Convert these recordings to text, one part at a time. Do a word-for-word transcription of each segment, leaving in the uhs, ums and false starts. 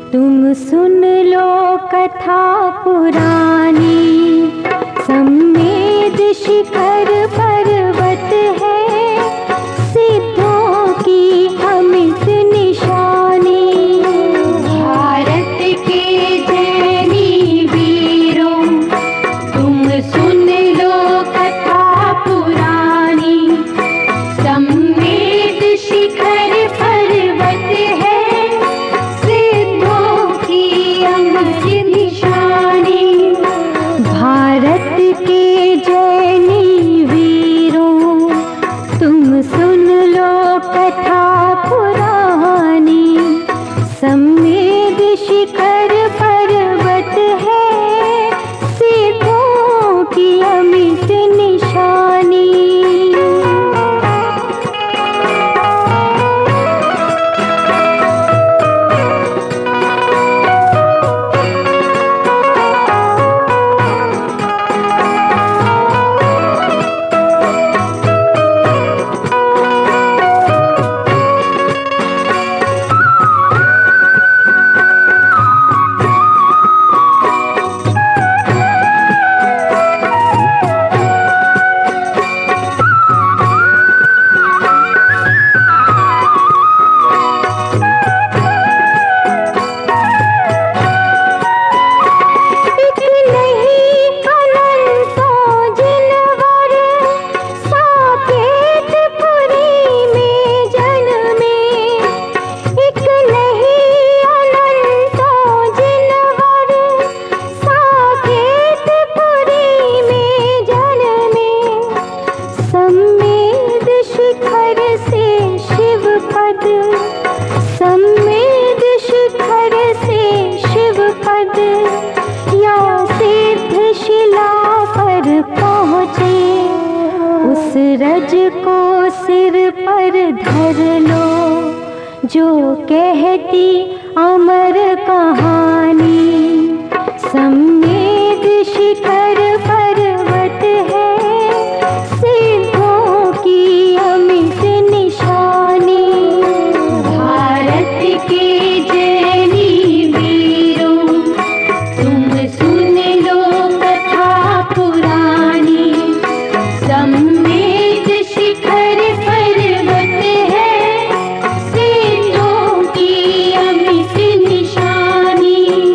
तुम सुन लो कथा पुरानी, सम्मेद शिखर पर्वत है, सिद्धों की अमित निशानी। भारत के जैनी वीरों, तुम सुन लो कथा पुरानी, सम्मेद शिखर पर्वत है, सिद्धों की अमित निशानी। भारत के जैनी वीरों, तुम सुन लो कथा पुरानी, सम्मेद शिखर पर्वत है, सिद्धों की अमित निशानी। सम्मेद शिखर से शिव पद, या सिद्ध शिला पर पहुँचे, उस रज को सिर पर धर लो, जो कहती अमर कहानी। सम्मेद शिखर पर्वत है, सिद्धों की अमित निशानी। भारत के जैनी वीरों, तुम सुन लो कथा पुरानी, सम्मेद शिखर पर्वत है, सिद्धों की अमित निशानी।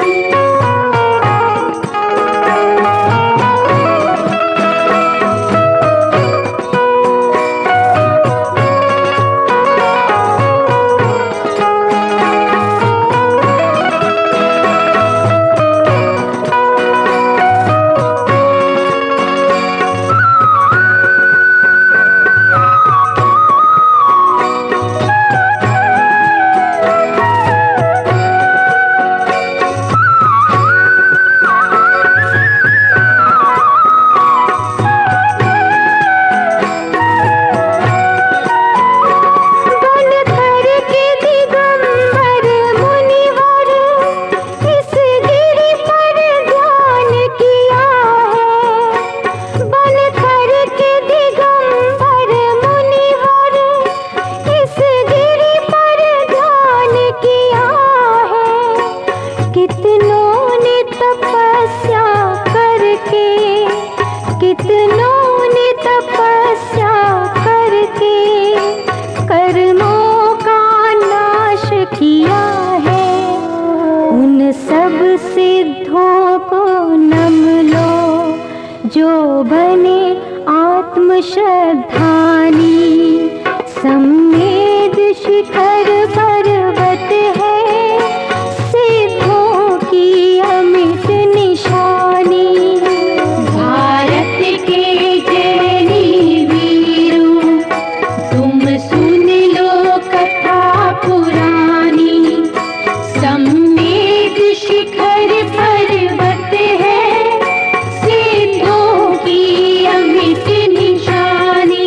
जो बने आत्म श्रद्धानी। सम्मेद शिखर पर्वत है, सिद्धों की अमित निशानी। भारत के जैनी वीरों, तुम सुन लो कथा पुरानी। सम्मेद शिखर पर्वत है, सिद्धों की अमित निशानी।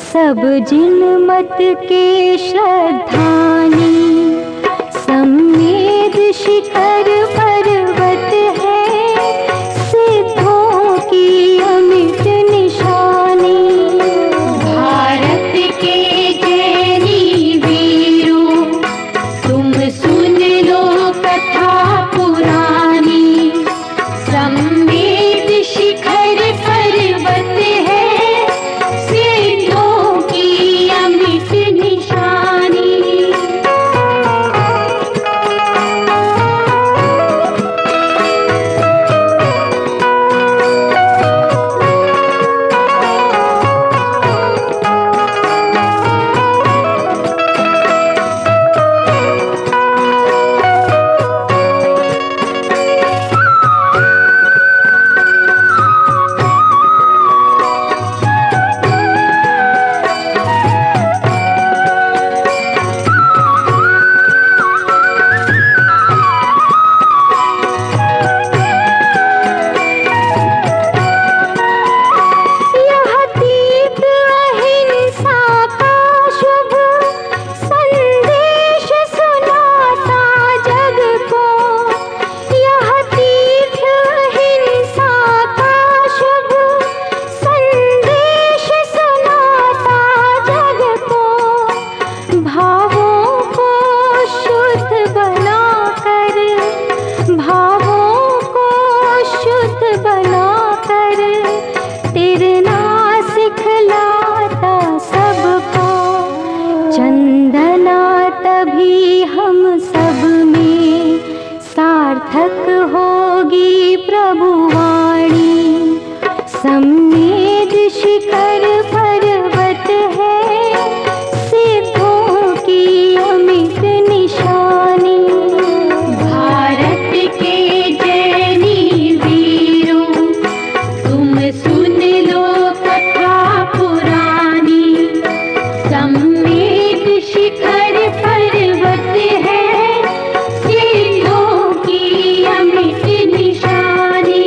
सब जिनमत के श्रद्धानी। सम्मेद शिखर पर्वत है, सिद्धों की अमिट निशानी। भारत के जैनी वीरों, तुम सुन लो कथा पुरानी। सम्मेद शिखर पर्वत है, सिद्धों की अमिट निशानी। चंदना तभी हम सब में सार्थक होगी प्रभुवाणी। सम्मेद शिखर पर्वत है, सिद्धों की अमिट निशानी। भारत के जैनी वीरों, तुम सुन लो कथा पुरानी। सम्मेद शिखर पर्वत है, सिद्धों की अमिट निशानी।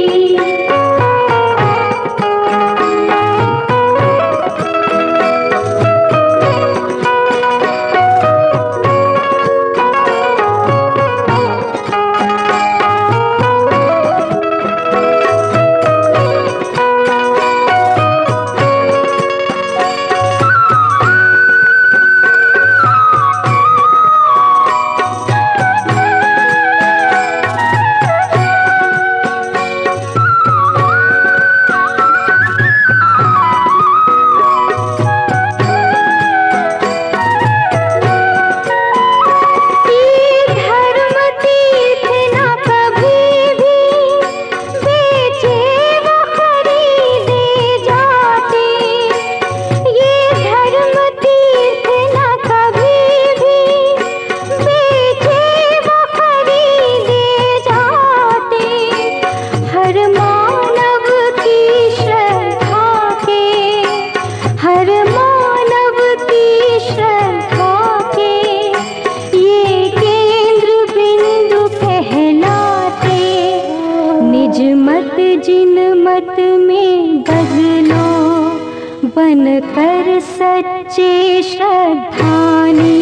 मत जिन मत में बदलो, बनकर सच्चे श्रद्धानी।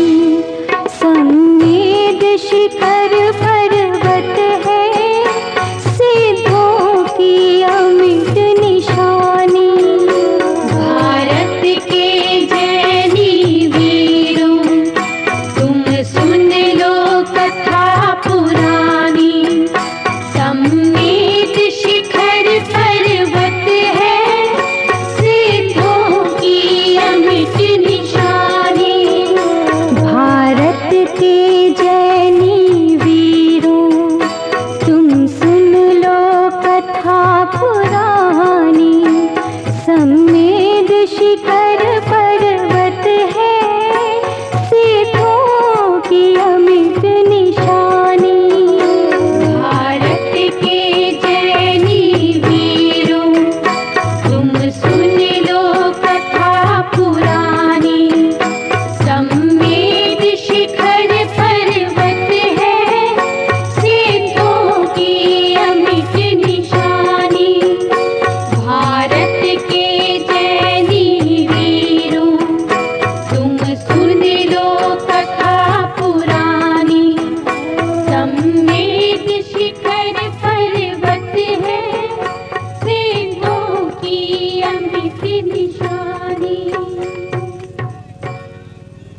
सम्मेद शिखर पर्वत है, सिद्धों की अमिट निशानी। भारत के जैनी वीरों, तुम सुन लो कथा पुरानी। सम्मेद शिखर पर्वत है, सिद्धों की अमिट निशानी। भारत के